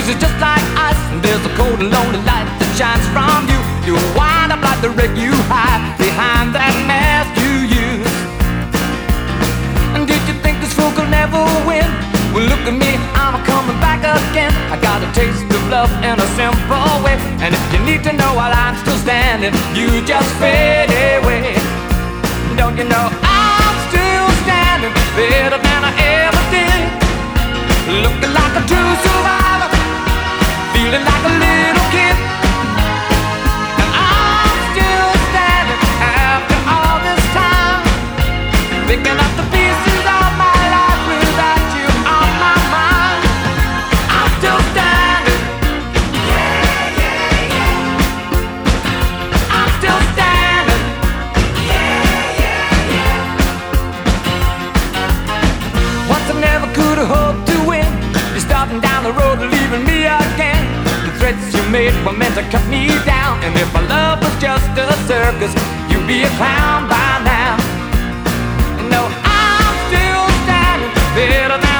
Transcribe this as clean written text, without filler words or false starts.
is just like ice, and there's a cold and lonely light that shines from you. You wind up like the wreck you hide behind that mask you use. And did you think this fool could never win? Well, look at me, I'm coming back again. I got a taste of love in a simple way. And if you need to know while I'm still standing, you just fade away. Don't you know I'm still standing better than I ever did? Looking like a true survivor, feeling like a little kid. And I'm still standing after all this time, picking up the pieces of my life without you on my mind. I'm still standing. Yeah, yeah, yeah. I'm still standing. Yeah, yeah, yeah. Once I never could have hoped to win. You're starting down the road, leaving me again. The threats you made were meant to cut me down. And if our love was just a circus, you'd be a clown by now. No, I'm still standing better than